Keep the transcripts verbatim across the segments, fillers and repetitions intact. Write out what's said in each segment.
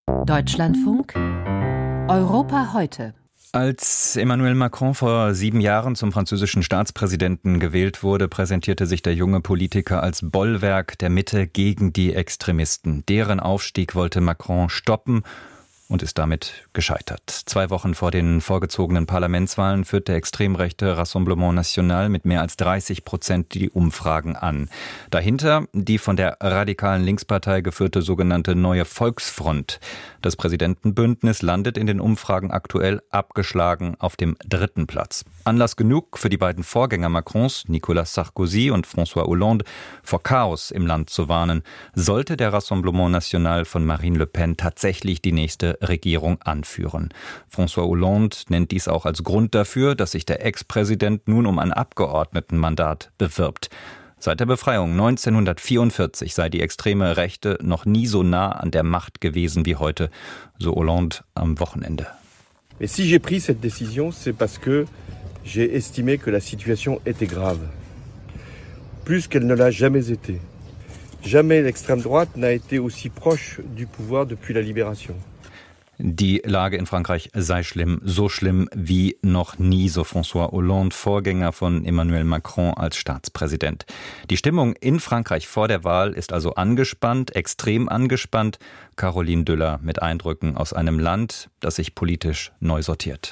Deutschlandfunk Europa heute. Als Emmanuel Macron vor sieben Jahren zum französischen Staatspräsidenten gewählt wurde, präsentierte sich der junge Politiker als Bollwerk der Mitte gegen die Extremisten. Deren Aufstieg wollte Macron stoppen und ist damit gescheitert. Zwei Wochen vor den vorgezogenen Parlamentswahlen führt der extrem rechte Rassemblement National mit mehr als dreißig Prozent die Umfragen an. Dahinter die von der radikalen Linkspartei geführte sogenannte Neue Volksfront. Das Präsidentenbündnis landet in den Umfragen aktuell abgeschlagen auf dem dritten Platz. Anlass genug für die beiden Vorgänger Macrons, Nicolas Sarkozy und François Hollande, vor Chaos im Land zu warnen, sollte der Rassemblement National von Marine Le Pen tatsächlich die nächste Regierung anführen. François Hollande nennt dies auch als Grund dafür, dass sich der Ex-Präsident nun um ein Abgeordnetenmandat bewirbt. Seit der Befreiung neunzehnhundertvierundvierzig sei die extreme Rechte noch nie so nah an der Macht gewesen wie heute, so Hollande am Wochenende. Mais si j'ai pris cette décision, c'est parce que j'ai estimé que la situation était grave. Plus qu'elle ne l'a jamais été. Jamais l'extrême droite n'a été aussi proche du pouvoir depuis la libération. Die Lage in Frankreich sei schlimm, so schlimm wie noch nie, so François Hollande, Vorgänger von Emmanuel Macron als Staatspräsident. Die Stimmung in Frankreich vor der Wahl ist also angespannt, extrem angespannt. Caroline Düller mit Eindrücken aus einem Land, das sich politisch neu sortiert.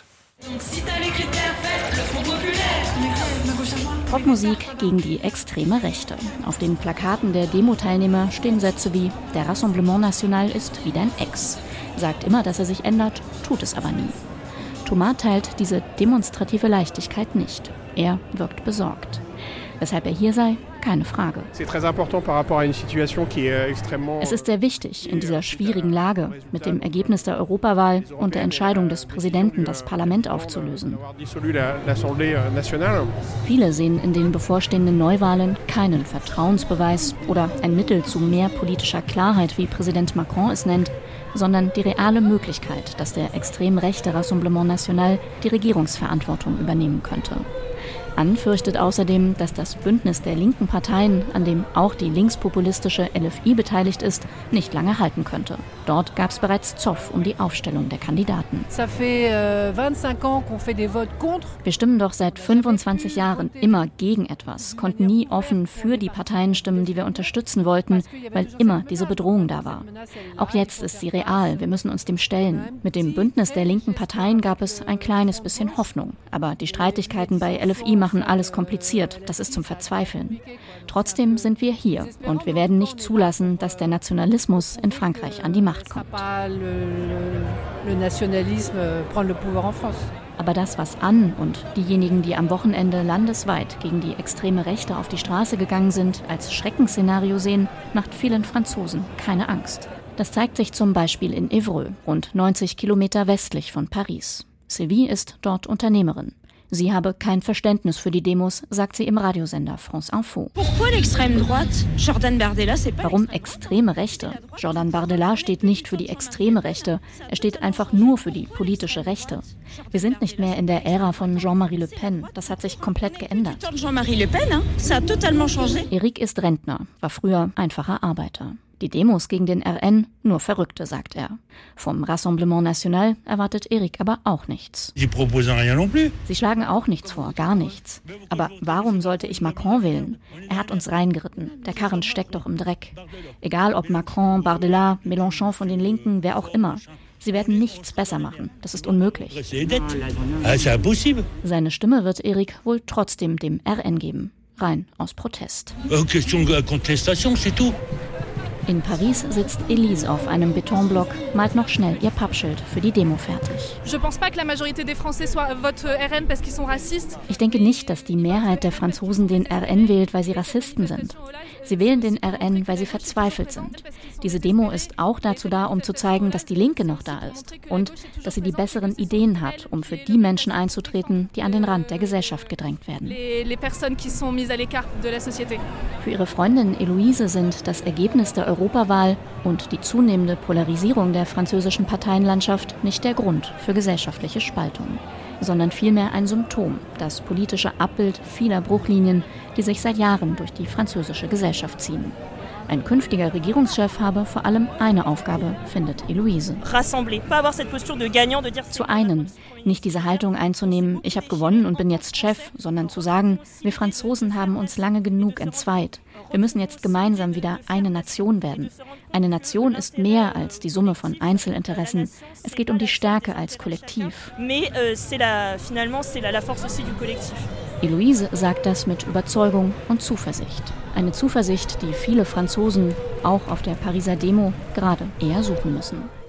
Popmusik gegen die extreme Rechte. Auf den Plakaten der Demo-Teilnehmer stehen Sätze wie „Der Rassemblement National ist wie dein Ex“. Sagt immer, dass er sich ändert, tut es aber nie. Thomas teilt diese demonstrative Leichtigkeit nicht. Er wirkt besorgt. Weshalb er hier sei, keine Frage. Es ist sehr wichtig, in dieser schwierigen Lage, mit dem Ergebnis der Europawahl und der Entscheidung des Präsidenten, das Parlament aufzulösen. Viele sehen in den bevorstehenden Neuwahlen keinen Vertrauensbeweis oder ein Mittel zu mehr politischer Klarheit, wie Präsident Macron es nennt, sondern die reale Möglichkeit, dass der extrem rechte Rassemblement National die Regierungsverantwortung übernehmen könnte. Anne fürchtet außerdem, dass das Bündnis der linken Parteien, an dem auch die linkspopulistische L F I beteiligt ist, nicht lange halten könnte. Dort gab es bereits Zoff um die Aufstellung der Kandidaten. Wir stimmen doch seit fünfundzwanzig Jahren immer gegen etwas, konnten nie offen für die Parteien stimmen, die wir unterstützen wollten, weil immer diese Bedrohung da war. Auch jetzt ist sie real, wir müssen uns dem stellen. Mit dem Bündnis der linken Parteien gab es ein kleines bisschen Hoffnung, aber die Streitigkeiten bei L F I machen alles kompliziert. Das ist zum Verzweifeln. Trotzdem sind wir hier und wir werden nicht zulassen, dass der Nationalismus in Frankreich an die Macht kommt. Aber das, was Anne und diejenigen, die am Wochenende landesweit gegen die extreme Rechte auf die Straße gegangen sind, als Schreckensszenario sehen, macht vielen Franzosen keine Angst. Das zeigt sich zum Beispiel in Évreux, rund neunzig Kilometer westlich von Paris. Sylvie ist dort Unternehmerin. Sie habe kein Verständnis für die Demos, sagt sie im Radiosender France Info. Warum extreme Rechte? Jordan Bardella steht nicht für die extreme Rechte. Er steht einfach nur für die politische Rechte. Wir sind nicht mehr in der Ära von Jean-Marie Le Pen. Das hat sich komplett geändert. Eric ist Rentner, war früher einfacher Arbeiter. Die Demos gegen den R N, nur Verrückte, sagt er. Vom Rassemblement National erwartet Eric aber auch nichts. Sie schlagen auch nichts vor, gar nichts. Aber warum sollte ich Macron wählen? Er hat uns reingeritten. Der Karren steckt doch im Dreck. Egal ob Macron, Bardella, Mélenchon von den Linken, wer auch immer. Sie werden nichts besser machen. Das ist unmöglich. Seine Stimme wird Eric wohl trotzdem dem R N geben. Rein aus Protest. In Paris sitzt Elise auf einem Betonblock, malt noch schnell ihr Pappschild für die Demo fertig. Ich denke nicht, dass die Mehrheit der Franzosen den R N wählt, weil sie Rassisten sind. Sie wählen den R N, weil sie verzweifelt sind. Diese Demo ist auch dazu da, um zu zeigen, dass die Linke noch da ist und dass sie die besseren Ideen hat, um für die Menschen einzutreten, die an den Rand der Gesellschaft gedrängt werden. Für ihre Freundin Eloise sind das Ergebnis der Europawahl und die zunehmende Polarisierung der französischen Parteienlandschaft nicht der Grund für gesellschaftliche Spaltung, sondern vielmehr ein Symptom, das politische Abbild vieler Bruchlinien, die sich seit Jahren durch die französische Gesellschaft ziehen. Ein künftiger Regierungschef habe vor allem eine Aufgabe, findet Héloïse. Zu einen, nicht diese Haltung einzunehmen, ich habe gewonnen und bin jetzt Chef, sondern zu sagen, wir Franzosen haben uns lange genug entzweit. Wir müssen jetzt gemeinsam wieder eine Nation werden. Eine Nation ist mehr als die Summe von Einzelinteressen. Es geht um die Stärke als Kollektiv. Héloïse sagt das mit Überzeugung und Zuversicht. Eine Zuversicht, die viele Franzosen, auch auf der Pariser Demo, gerade eher suchen müssen.